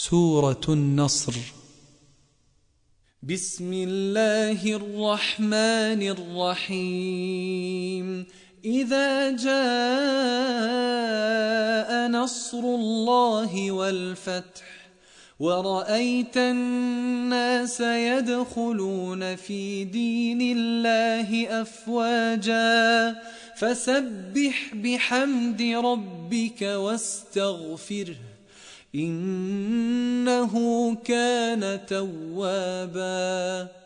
سورة النصر. بسم الله الرحمن الرحيم. إذا جاء نصر الله والفتح ورأيت الناس يدخلون في دين الله أفواجا فسبح بحمد ربك واستغفره إنه كان توابا.